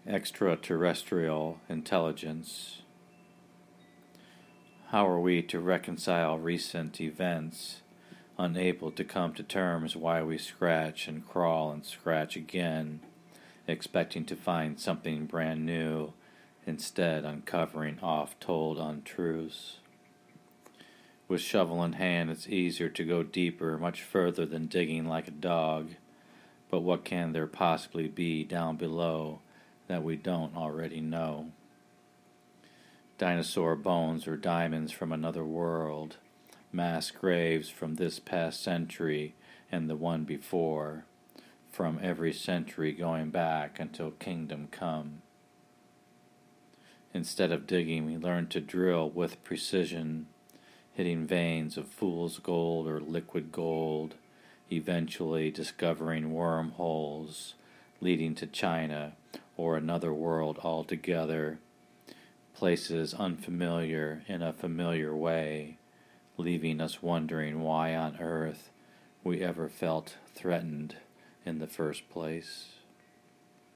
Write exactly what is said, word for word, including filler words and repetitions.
extraterrestrial intelligence. How are we to reconcile recent events, unable to come to terms why we scratch and crawl and scratch again, expecting to find something brand new, instead uncovering oft-told untruths? With shovel in hand, it's easier to go deeper, much further than digging like a dog. But what can there possibly be down below that we don't already know? Dinosaur bones or diamonds from another world, mass graves from this past century and the one before, from every century going back until kingdom come. Instead of digging, we learn to drill with precision, hitting veins of fool's gold or liquid gold, eventually discovering wormholes leading to China or another world altogether, places unfamiliar in a familiar way, leaving us wondering why on earth we ever felt threatened in the first place.